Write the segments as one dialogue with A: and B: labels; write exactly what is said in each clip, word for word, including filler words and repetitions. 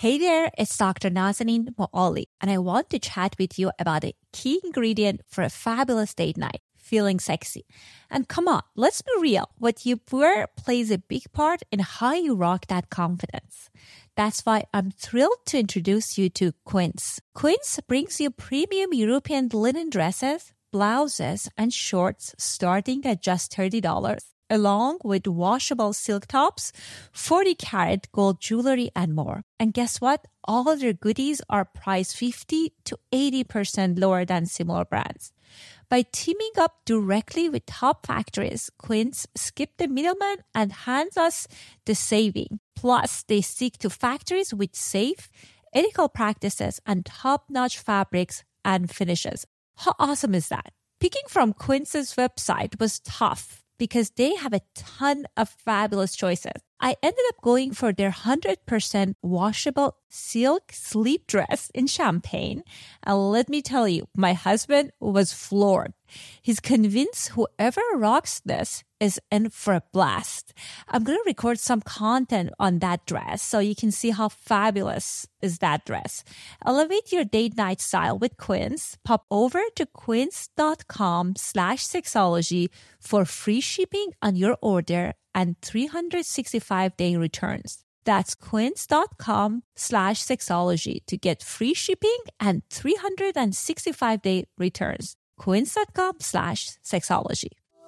A: Hey there, it's Doctor Nazanin Moali, and I want to chat with you about a key ingredient for a fabulous date night, feeling sexy. And come on, let's be real. What you wear plays a big part in how you rock that confidence. That's why I'm thrilled to introduce you to Quince. Quince brings you premium European linen dresses, blouses, and shorts starting at just thirty dollars, along with washable silk tops, forty karat gold jewelry, and more. And guess what? All of their goodies are priced fifty to eighty percent lower than similar brands. By teaming up directly with top factories, Quince skipped the middleman and hands us the saving. Plus, they stick to factories with safe, ethical practices and top-notch fabrics and finishes. How awesome is that? Picking from Quince's website was tough because they have a ton of fabulous choices. I ended up going for their one hundred percent washable silk sleep dress in champagne. And let me tell you, my husband was floored. He's convinced whoever rocks this is in for a blast. I'm going to record some content on that dress so you can see how fabulous is that dress. Elevate your date night style with Quince. Pop over to quince.com slash sexology for free shipping on your order and three hundred sixty-five day returns. That's quince.com slash sexology to get free shipping and three hundred sixty-five day returns. Quince.com slash sexology.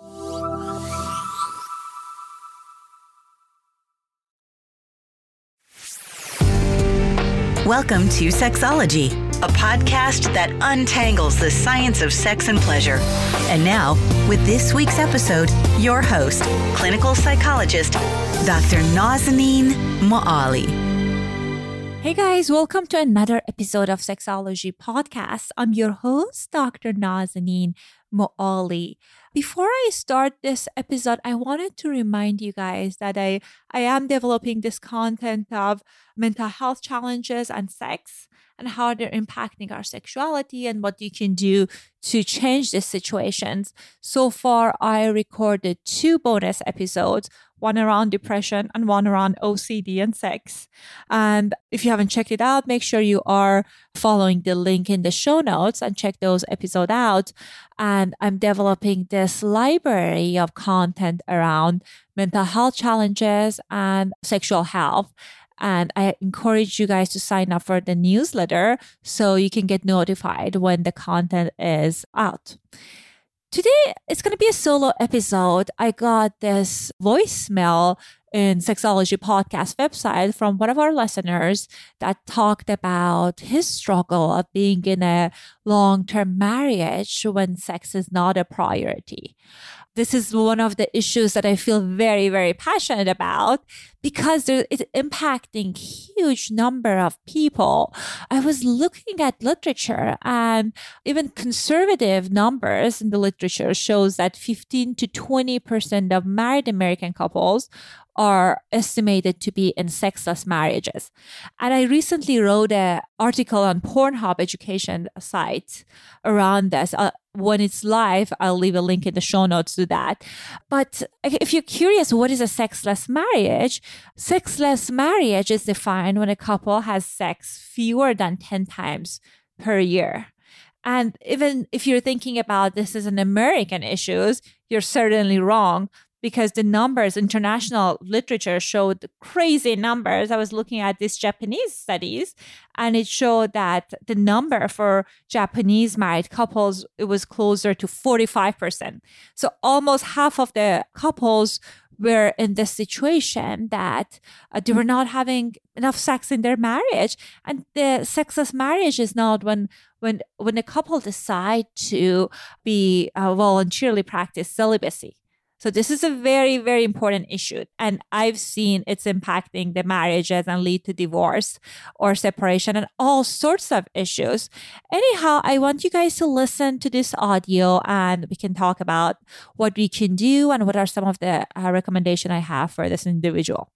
B: Welcome to Sexology, a podcast that untangles the science of sex and pleasure. And now, with this week's episode, your host, clinical psychologist, Doctor Nazanin Moali.
A: Hey guys, welcome to another episode of Sexology Podcast. I'm your host, Doctor Nazanin Moali. Before I start this episode, I wanted to remind you guys that I, I am developing this content of mental health challenges and sex and how they're impacting our sexuality and what you can do to change these situations. So far, I recorded two bonus episodes, one around depression and one around O C D and sex. And if you haven't checked it out, make sure you are following the link in the show notes and check those episodes out. And I'm developing this library of content around mental health challenges and sexual health. And I encourage you guys to sign up for the newsletter so you can get notified when the content is out. Today, it's going to be a solo episode. I got this voicemail in Sexology Podcast website from one of our listeners that talked about his struggle of being in a long-term marriage when sex is not a priority. This is one of the issues that I feel very, very passionate about because it's impacting huge number of people. I was looking at literature and even conservative numbers in the literature shows that fifteen to twenty percent of married American couples are estimated to be in sexless marriages. And I recently wrote an article on Pornhub education site around this. Uh, when it's live, I'll leave a link in the show notes to that. But if you're curious, what is a sexless marriage? Sexless marriage is defined when a couple has sex fewer than ten times per year. And even if you're thinking about this as an American issue, you're certainly wrong. Because the numbers, international literature showed crazy numbers. I was looking at these Japanese studies and it showed that the number for Japanese married couples, it was closer to forty-five percent. So almost half of the couples were in this situation that uh, they were not having enough sex in their marriage. And the sexless marriage is not when when when a couple decide to be uh, voluntarily practice celibacy. So this is a very, very important issue. And I've seen it's impacting the marriages and lead to divorce or separation and all sorts of issues. Anyhow, I want you guys to listen to this audio and we can talk about what we can do and what are some of the uh, recommendations I have for this individual.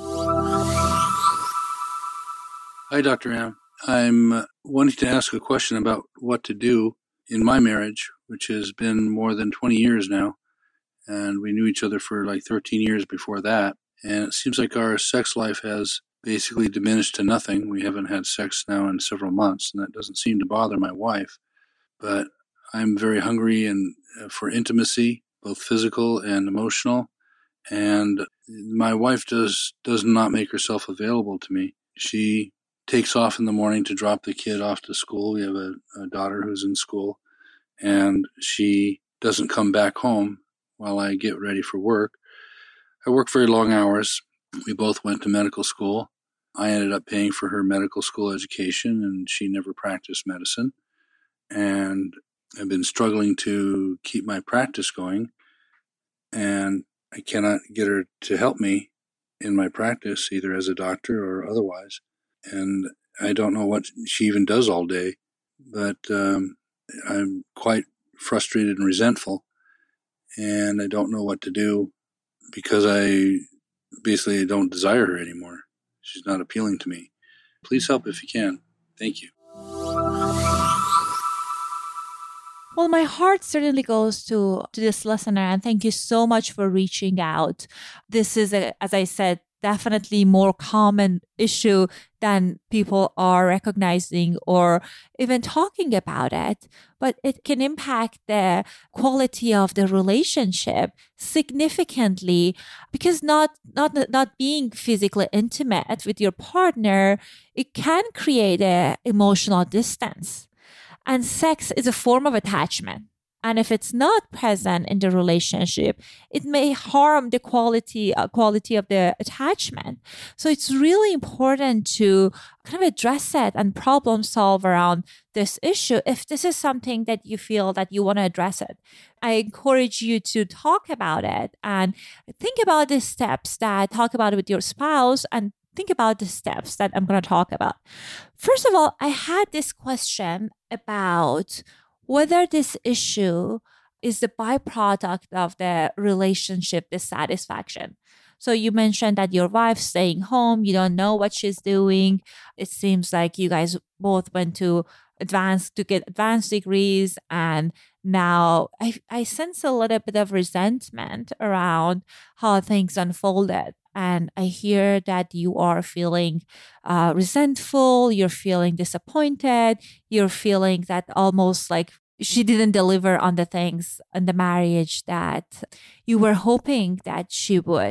C: Hi, Doctor Am. I'm uh, wanting to ask a question about what to do in my marriage, which has been more than twenty years now. And we knew each other for like thirteen years before that. And it seems like our sex life has basically diminished to nothing. We haven't had sex now in several months, and that doesn't seem to bother my wife. But I'm very hungry and uh, for intimacy, both physical and emotional. And my wife does does not make herself available to me. She takes off in the morning to drop the kid off to school. We have a, a daughter who's in school, and she doesn't come back home while I get ready for work. I work very long hours. We both went to medical school. I ended up paying for her medical school education, and she never practiced medicine. And I've been struggling to keep my practice going, and I cannot get her to help me in my practice, either as a doctor or otherwise. And I don't know what she even does all day, but um, I'm quite frustrated and resentful, and I don't know what to do because I basically don't desire her anymore. She's not appealing to me. Please help if you can. Thank you.
A: Well, my heart certainly goes to, to this listener, and thank you so much for reaching out. This is, a, as I said, definitely more common issue than people are recognizing or even talking about it, but it can impact the quality of the relationship significantly because not, not, not being physically intimate with your partner, it can create a emotional distance. And sex is a form of attachment. And if it's not present in the relationship, it may harm the quality, uh, quality of the attachment. So it's really important to kind of address it and problem solve around this issue. If this is something that you feel that you want to address it, I encourage you to talk about it and think about the steps that talk about it with your spouse and think about the steps that I'm going to talk about. First of all, I had this question about whether this issue is the byproduct of the relationship dissatisfaction. So you mentioned that your wife's staying home, you don't know what she's doing. It seems like you guys both went to advanced to get advanced degrees, and now I, I sense a little bit of resentment around how things unfolded. And I hear that you are feeling uh, resentful, you're feeling disappointed, you're feeling that almost like she didn't deliver on the things in the marriage that you were hoping that she would.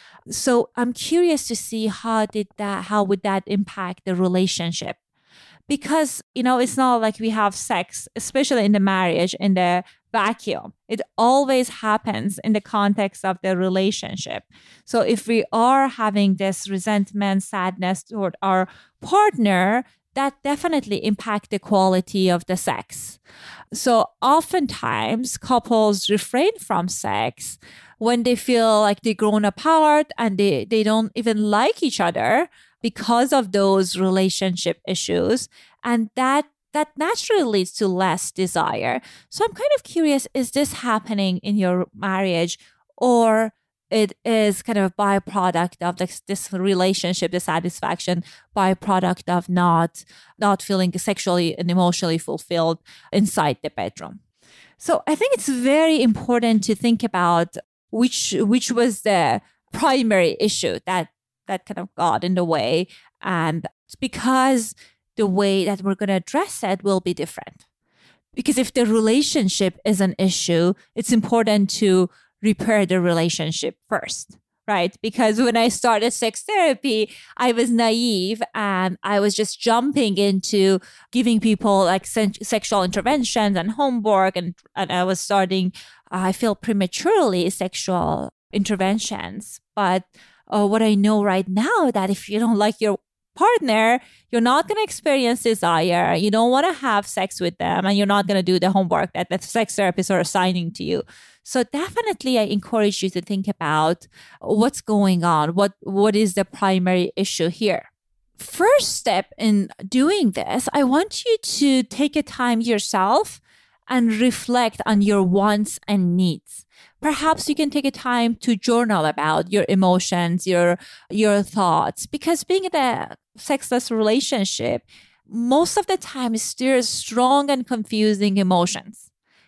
A: So I'm curious to see how did that, how would that impact the relationship? Because, you know, it's not like we have sex, especially in the marriage, in the vacuum. It always happens in the context of the relationship. So if we are having this resentment, sadness toward our partner, that definitely impact the quality of the sex. So oftentimes couples refrain from sex when they feel like they've grown apart and they, they don't even like each other because of those relationship issues. And that that naturally leads to less desire. So I'm kind of curious, is this happening in your marriage, or it is kind of a byproduct of this, this relationship dissatisfaction, byproduct of not, not feeling sexually and emotionally fulfilled inside the bedroom? So I think it's very important to think about which which was the primary issue that that kind of got in the way. And it's because the way that we're going to address it will be different. Because if the relationship is an issue, it's important to repair the relationship first, right? Because when I started sex therapy, I was naive and I was just jumping into giving people like sen- sexual interventions and homework. And, and I was starting, I feel prematurely sexual interventions. But uh, what I know right now that if you don't like your partner, you're not going to experience desire. You don't want to have sex with them, and you're not going to do the homework that the sex therapists are assigning to you. So definitely I encourage you to think about what's going on. What What is the primary issue here? First step in doing this, I want you to take a time yourself and reflect on your wants and needs. Perhaps you can take a time to journal about your emotions, your your thoughts, because being in a sexless relationship, most of the time stirs strong and confusing emotions.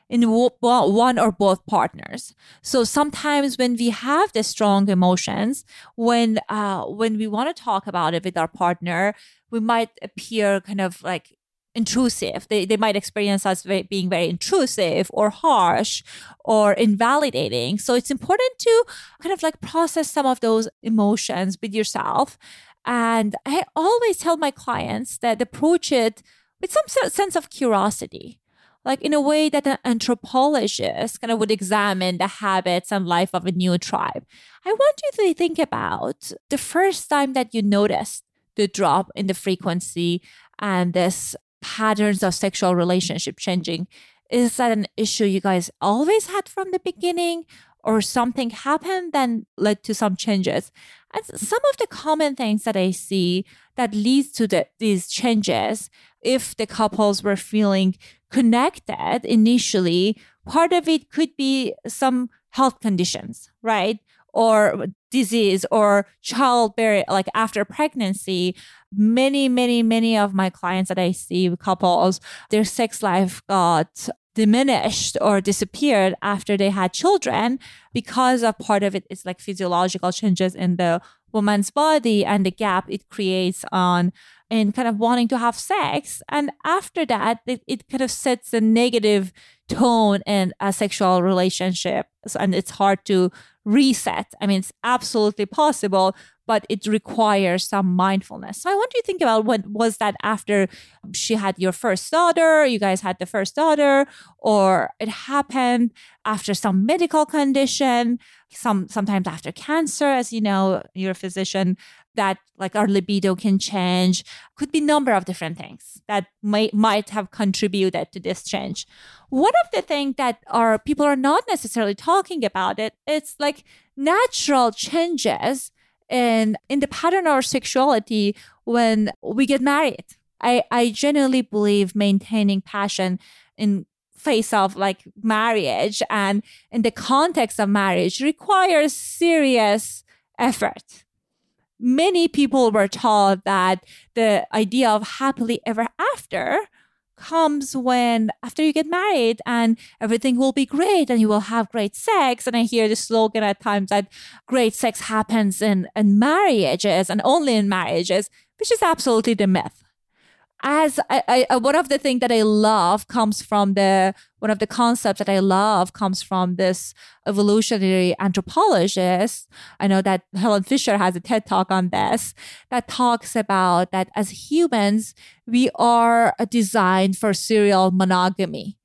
A: in one or both partners. So sometimes when we have the strong emotions, when uh, when we want to talk about it with our partner, we might appear kind of like intrusive. They, they might experience us very, being very intrusive or harsh or invalidating. So it's important to kind of like process some of those emotions with yourself. And I always tell my clients that approach it with some sense of curiosity, like in a way that an anthropologist kind of would examine the habits and life of a new tribe. I want you to think about the first time that you noticed the drop in the frequency and this patterns of sexual relationship changing. Is that an issue you guys always had from the beginning, or something happened that led to some changes? And some of the common things that I see that leads to the, these changes, if the couples were feeling connected initially, part of it could be some health conditions, right? Or disease or childbearing, like after pregnancy. Many, many, many of my clients that I see, couples, their sex life got diminished or disappeared after they had children because of part of it is like physiological changes in the woman's body and the gap it creates on in kind of wanting to have sex. And after that, it, it kind of sets a negative tone in a sexual relationship. So, and it's hard to reset. I mean, it's absolutely possible, but it requires some mindfulness. So I want you to think about, what was that after she had your first daughter, you guys had the first daughter, or it happened after some medical condition, some sometimes after cancer, as you know, you're a physician, that like our libido can change. Could be a number of different things that might might have contributed to this change. One of the things that our people are not necessarily talking about it, it's like natural changes in in the pattern of our sexuality when we get married. I, I genuinely believe maintaining passion in face of like marriage and in the context of marriage requires serious effort. Many people were taught that the idea of happily ever after comes when after you get married and everything will be great and you will have great sex. And I hear the slogan at times that great sex happens in, in marriages and only in marriages, which is absolutely the myth. As I, I, one of the things that I love comes from the, one of the concepts that I love comes from this evolutionary anthropologist. I know that Helen Fisher has a TED Talk on this that talks about that as humans, we are designed for serial monogamy.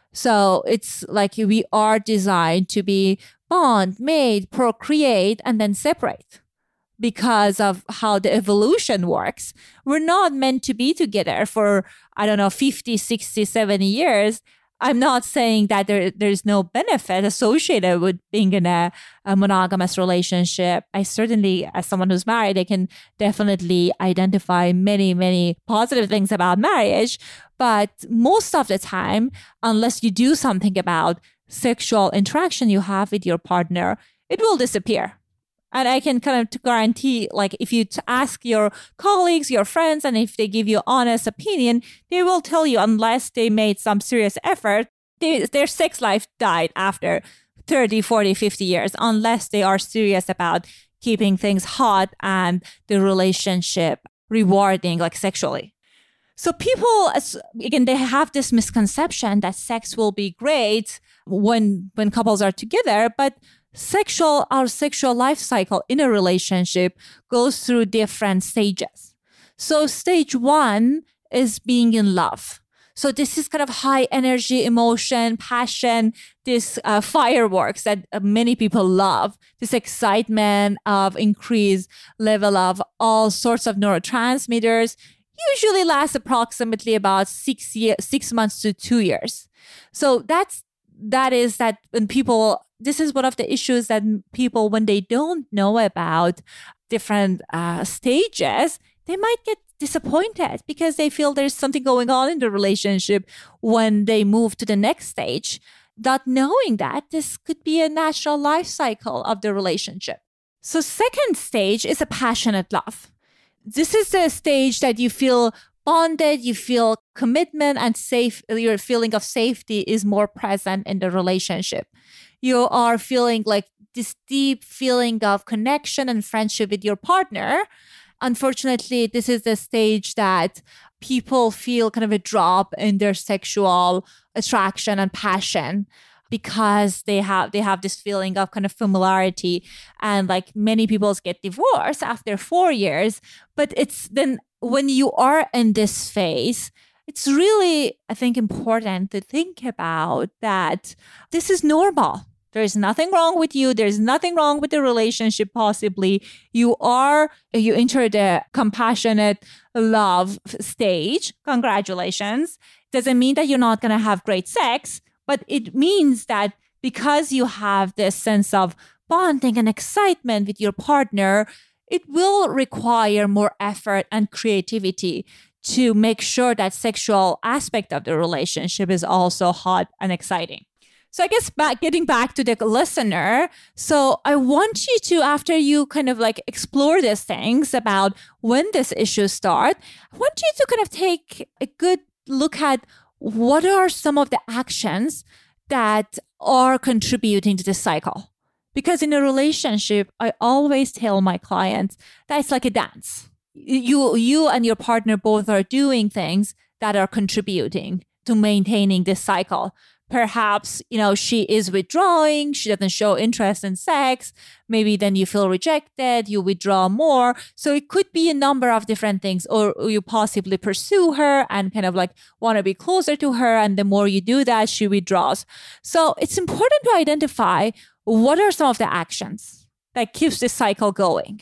A: So it's like we are designed to be bond, mate, procreate, and then separate. Because of how the evolution works. We're not meant to be together for, I don't know, fifty, sixty, seventy years. I'm not saying that there there's no benefit associated with being in a, a monogamous relationship. I certainly, as someone who's married, I can definitely identify many, many positive things about marriage. But most of the time, unless you do something about sexual interaction you have with your partner, it will disappear. And I can kind of guarantee, like, if you ask your colleagues, your friends, and if they give you honest opinion, they will tell you, unless they made some serious effort, they, their sex life died after thirty, forty, fifty years, unless they are serious about keeping things hot and the relationship rewarding, like sexually. So people, again, they have this misconception that sex will be great when when couples are together, but Sexual, our sexual life cycle in a relationship goes through different stages. So stage one is being in love. So this is kind of high energy, emotion, passion, this uh, fireworks that uh, many people love, this excitement of increased level of all sorts of neurotransmitters, usually lasts approximately about six year, six months to two years. So that's that is that when people, this is one of the issues that people, when they don't know about different uh, stages, they might get disappointed because they feel there's something going on in the relationship when they move to the next stage, not knowing that this could be a natural life cycle of the relationship. So second stage is a passionate love. This is the stage that you feel bonded, you feel commitment and safe, your feeling of safety is more present in the relationship. You are feeling like this deep feeling of connection and friendship with your partner. Unfortunately, this is the stage that people feel kind of a drop in their sexual attraction and passion because they have they have this feeling of kind of familiarity. And like many people get divorced after four years. But it's then when you are in this phase, it's really, I think, important to think about that this is normal. There's nothing wrong with you. There's nothing wrong with the relationship, possibly. You are, you enter the compassionate love stage. Congratulations. Doesn't mean that you're not going to have great sex, but it means that because you have this sense of bonding and excitement with your partner, it will require more effort and creativity to make sure that sexual aspect of the relationship is also hot and exciting. So I guess back, getting back to the listener, so I want you to, after you kind of like explore these things about when this issue start, I want you to kind of take a good look at what are some of the actions that are contributing to this cycle. Because in a relationship, I always tell my clients that it's like a dance. You, you and your partner both are doing things that are contributing to maintaining this cycle. Perhaps, you know, she is withdrawing. She doesn't show interest in sex. Maybe then you feel rejected. You withdraw more. So it could be a number of different things. Or you possibly pursue her and kind of like want to be closer to her. And the more you do that, she withdraws. So it's important to identify what are some of the actions that keeps this cycle going.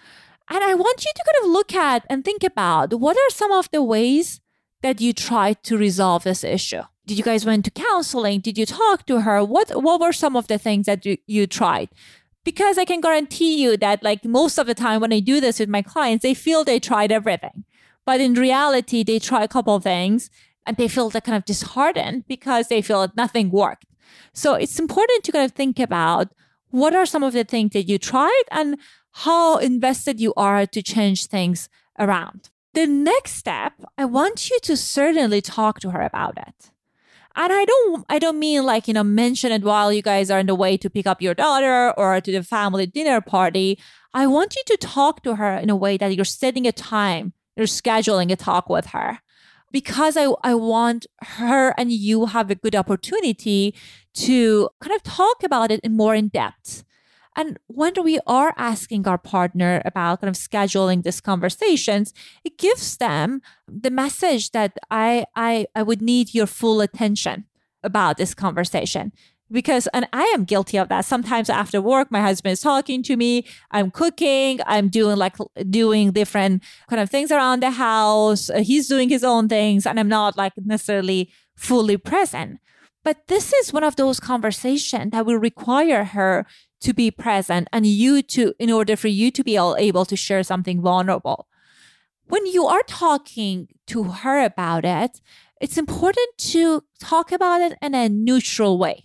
A: And I want you to kind of look at and think about what are some of the ways that you tried to resolve this issue. Did you guys went to counseling? Did you talk to her? What what were some of the things that you, you tried? Because I can guarantee you that like most of the time when I do this with my clients, they feel they tried everything. But in reality, they try a couple of things and they feel they're kind of disheartened because they feel that nothing worked. So it's important to kind of think about what are some of the things that you tried and how invested you are to change things around. The next step, I want you to certainly talk to her about it. And I don't I don't mean like, you know, mention it while you guys are on the way to pick up your daughter or to the family dinner party. I want you to talk to her in a way that you're setting a time, you're scheduling a talk with her. Because I, I want her and you have a good opportunity to kind of talk about it in more in depth. And when we are asking our partner about kind of scheduling these conversations, it gives them the message that I, I, I would need your full attention about this conversation. Because, and I am guilty of that. Sometimes after work, my husband is talking to me, I'm cooking, I'm doing like doing different kind of things around the house. He's doing his own things and I'm not like necessarily fully present. But this is one of those conversations that will require her to be present and you to, in order for you to be able to share something vulnerable. When you are talking to her about it, it's important to talk about it in a neutral way.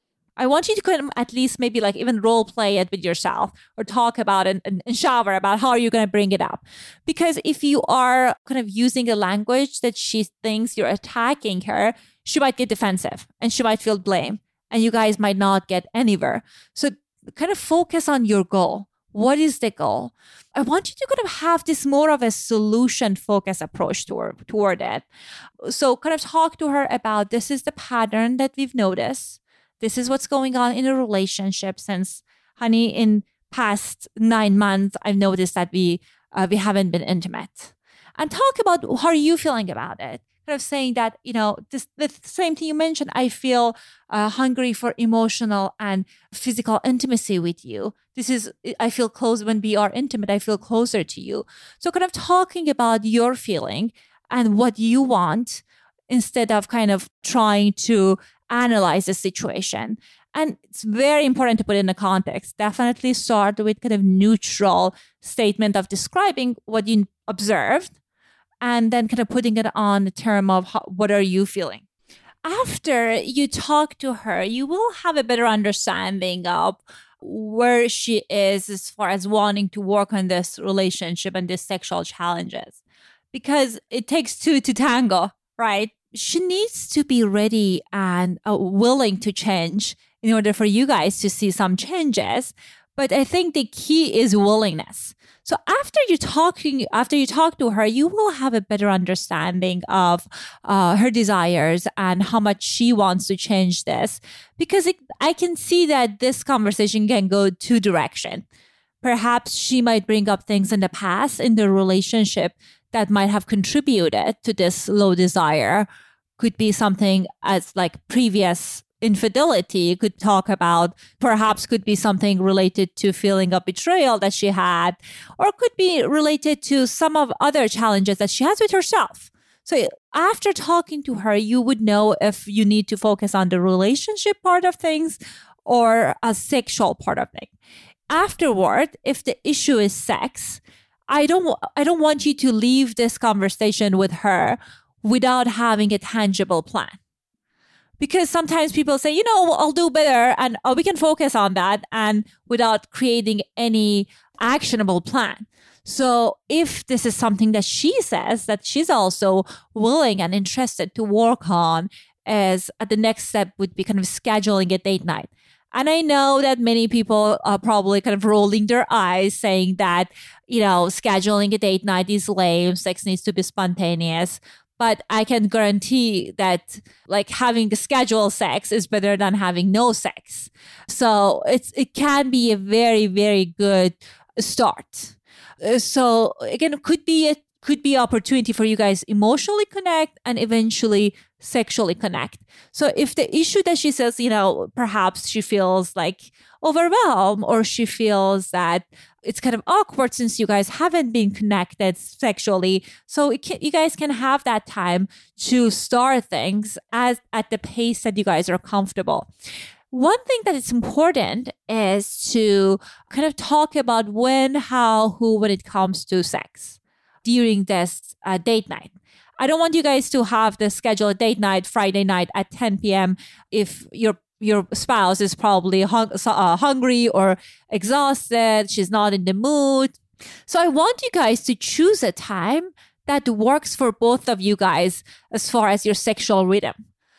A: I want you to kind of at least maybe like even role play it with yourself or talk about it and, and shower about how you're going to bring it up. Because if you are kind of using a language that she thinks you're attacking her, she might get defensive and she might feel blame and you guys might not get anywhere. So kind of focus on your goal. What is the goal? I want you to kind of have this more of a solution-focused approach toward, toward it. So kind of talk to her about this is the pattern that we've noticed. This is what's going on in a relationship since, honey, in past nine months, I've noticed that we uh, we haven't been intimate. And talk about how are you feeling about it. Kind of saying that, you know, this, the same thing you mentioned, I feel uh, hungry for emotional and physical intimacy with you. This is, I feel close when we are intimate, I feel closer to you. So kind of talking about your feeling and what you want instead of kind of trying to analyze the situation. And it's very important to put it in a context. Definitely start with kind of neutral statement of describing what you observed and then kind of putting it on the term of how, what are you feeling. After you talk to her, you will have a better understanding of where she is as far as wanting to work on this relationship and these sexual challenges. because it takes two to tango, right? She needs to be ready and uh, willing to change in order for you guys to see some changes. But I think the key is willingness. So after you talking, after you talk to her, you will have a better understanding of uh, her desires and how much she wants to change this. Because it, I can see that this conversation can go two directions. Perhaps she might bring up things in the past in the relationship that might have contributed to this low desire. Could be something as like previous infidelity. Could talk about, perhaps could be something related to feeling of betrayal that she had, or could be related to some of other challenges that she has with herself. So after talking to her, you would know if you need to focus on the relationship part of things or a sexual part of things. Afterward, if the issue is sex, I don't, I don't want you to leave this conversation with her without having a tangible plan. Because sometimes people say, you know, I'll do better and oh, we can focus on that, and without creating any actionable plan. So if this is something that she says that she's also willing and interested to work on, as uh, the next step would be kind of scheduling a date night. And I know that many people are probably kind of rolling their eyes saying that, you know, scheduling a date night is lame. Sex needs to be spontaneous. But I can guarantee that like having the scheduled sex is better than having no sex. So it's it can be a very, very good start. Uh, So again, it could be a could be opportunity for you guys emotionally connect and eventually sexually connect. So if the issue that she says, you know, perhaps she feels like overwhelmed, or she feels that it's kind of awkward since you guys haven't been connected sexually. So it can, you guys can have that time to start things as at the pace that you guys are comfortable. One thing that is important is to kind of talk about when, how, who, when it comes to sex during this uh, date night. I don't want you guys to have the scheduled date night Friday night at ten p.m. if your your spouse is probably hung, uh, hungry or exhausted, she's not in the mood. So I want you guys to choose a time that works for both of you guys as far as your sexual rhythm.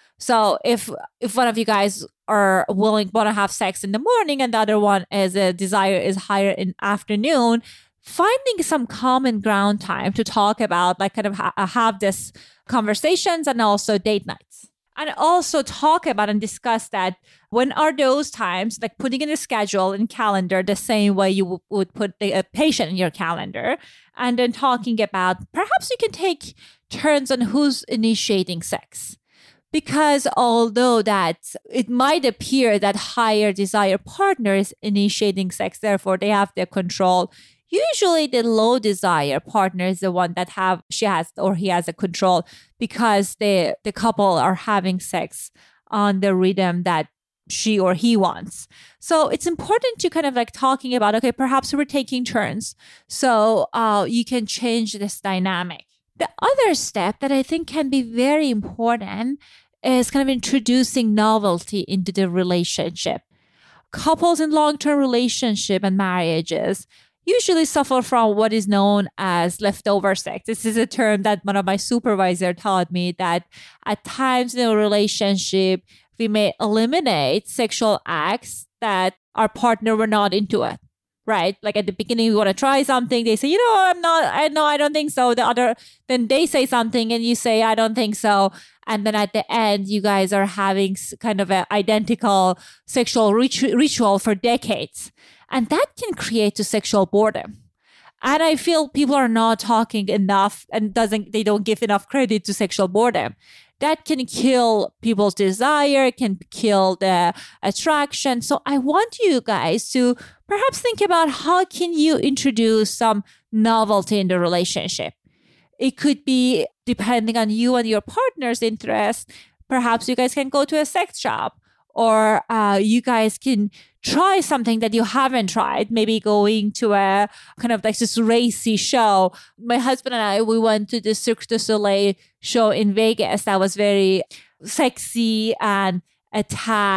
A: So if if one of you guys are willing, want to have sex in the morning, and the other one is a desire is higher in afternoon, finding some common ground time to talk about, like kind of ha- have this conversations and also date nights. And also talk about and discuss that when are those times, like putting in a schedule and calendar the same way you w- would put a patient in your calendar. And then talking about perhaps you can take turns on who's initiating sex. Because although that it might appear that higher desire partner is initiating sex, therefore they have the control, usually the low desire partner is the one that have she has or he has a control, because the the couple are having sex on the rhythm that she or he wants. So it's important to kind of like talking about, okay, perhaps we're taking turns. So uh, you can change this dynamic. The other step that I think can be very important is kind of introducing novelty into the relationship. Couples in long-term relationship and marriages usually suffer from what is known as leftover sex. This is a term that one of my supervisors taught me, that at times in a relationship, we may eliminate sexual acts that our partner were not into it, right? Like at the beginning, we want to try something. They say, you know, I'm not, I know, I don't think so. The other, then they say something and you say, I don't think so. And then at the end, you guys are having kind of an identical sexual ritu- ritual for decades. And that can create a sexual boredom. And I feel people are not talking enough and doesn't they don't give enough credit to sexual boredom. That can kill people's desire, can kill the attraction. So I want you guys to perhaps think about how can you introduce some novelty in the relationship. It could be depending on you and your partner's interest. Perhaps you guys can go to a sex shop, or uh, you guys can try something that you haven't tried, maybe going to a kind of like this racy show. My husband and I, we went to the Cirque du Soleil show in Vegas that was very sexy and a tad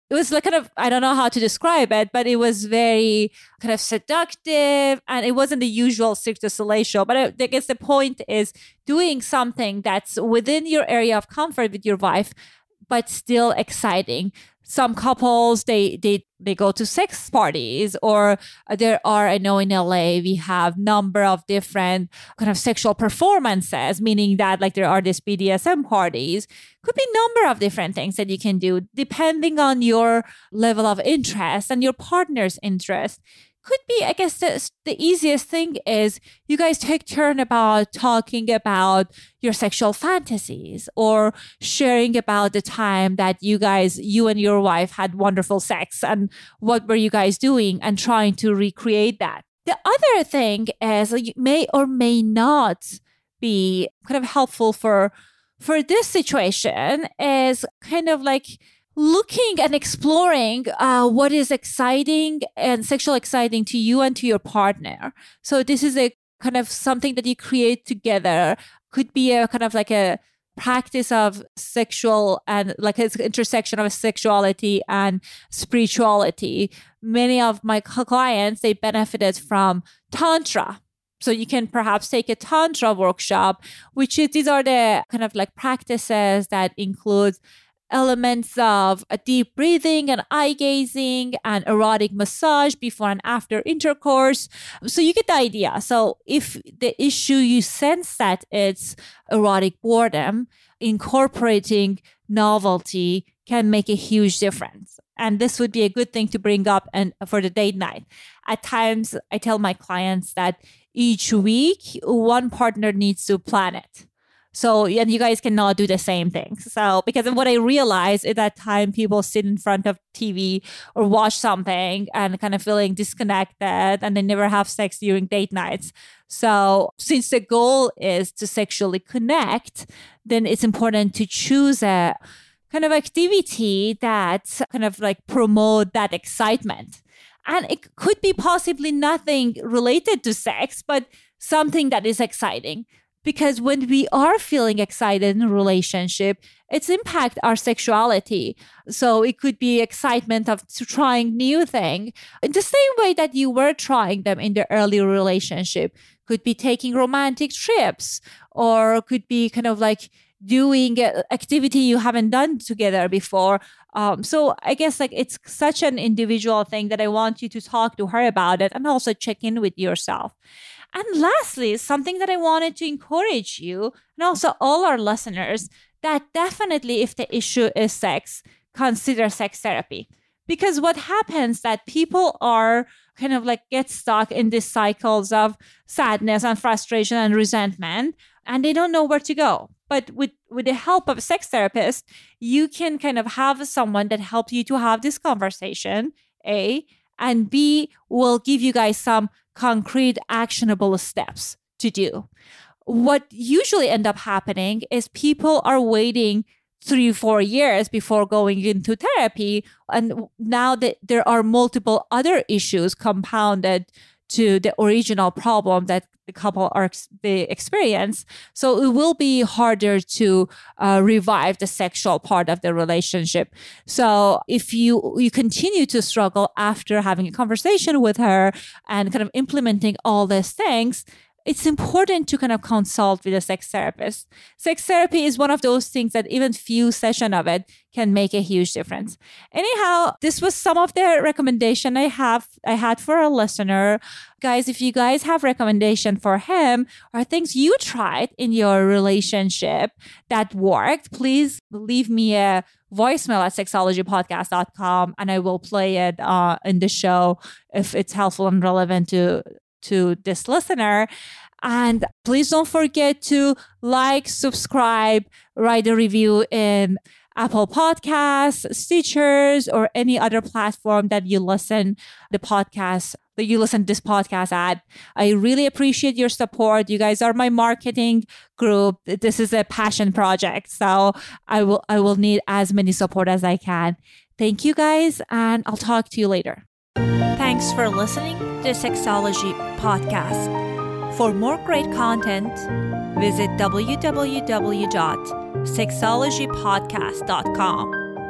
A: it was like kind of, I don't know how to describe it, but it was very kind of seductive, and it wasn't the usual Cirque du Soleil show. But I, I guess the point is doing something that's within your area of comfort with your wife, but still exciting. Some couples, they they they go to sex parties, or there are, I know in L A, we have number of different kind of sexual performances, meaning that like there are these B D S M parties. Could be number of different things that you can do depending on your level of interest and your partner's interest. Could be, I guess, the, the easiest thing is you guys take turn about talking about your sexual fantasies, or sharing about the time that you guys, you and your wife had wonderful sex and what were you guys doing, and trying to recreate that. The other thing is you may or may not be kind of helpful for, for this situation is kind of like looking and exploring uh, what is exciting and sexual exciting to you and to your partner. So this is a kind of something that you create together. Could be a kind of like a practice of sexual and like an intersection of sexuality and spirituality. Many of my clients, they benefited from Tantra. So you can perhaps take a Tantra workshop, which is, these are the kind of like practices that include elements of a deep breathing and eye gazing and erotic massage before and after intercourse. So you get the idea. So if the issue you sense that it's erotic boredom, incorporating novelty can make a huge difference. And this would be a good thing to bring up and for the date night. At times, I tell my clients that each week, one partner needs to plan it. So, and you guys cannot do the same thing. So, because of what I realize is that time people sit in front of T V or watch something and kind of feeling disconnected, and they never have sex during date nights. So, since the goal is to sexually connect, then it's important to choose a kind of activity that kind of like promote that excitement. And it could be possibly nothing related to sex, but something that is exciting. Because when we are feeling excited in a relationship, it's impact our sexuality. So it could be excitement of trying new things in the same way that you were trying them in the early relationship. Could be taking romantic trips, or could be kind of like doing an activity you haven't done together before. Um, so I guess like it's such an individual thing that I want you to talk to her about it and also check in with yourself. And lastly, something that I wanted to encourage you and also all our listeners, that definitely if the issue is sex, consider sex therapy. Because what happens that people are kind of like get stuck in these cycles of sadness and frustration and resentment, and they don't know where to go. But with, with the help of a sex therapist, you can kind of have someone that helps you to have this conversation, A, and B, will give you guys some concrete, actionable steps to do. What usually end up happening is people are waiting three, four years before going into therapy. And now that there are multiple other issues compounded to the original problem that the couple are they experience. So it will be harder to uh, revive the sexual part of the relationship. So if you you continue to struggle after having a conversation with her and kind of implementing all these things, it's important to kind of consult with a sex therapist. Sex therapy is one of those things that even few sessions of it can make a huge difference. Anyhow, this was some of the recommendation I have I had for a listener. Guys, if you guys have recommendation for him or things you tried in your relationship that worked, please leave me a voicemail at sexology podcast dot com and I will play it uh, in the show if it's helpful and relevant to to this listener. And please don't forget to like, subscribe, write a review in Apple Podcasts, Stitchers, or any other platform that you listen the podcast that you listen to this podcast at. I really appreciate your support. You guys are my marketing group. This is a passion project, so I will I will need as many support as I can. Thank you guys, and I'll talk to you later. Thanks for listening to the Sexology Podcast. For more great content, visit w w w dot sexology podcast dot com.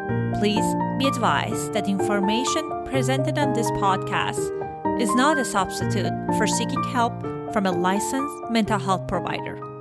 A: Please be advised that the information presented on this podcast is not a substitute for seeking help from a licensed mental health provider.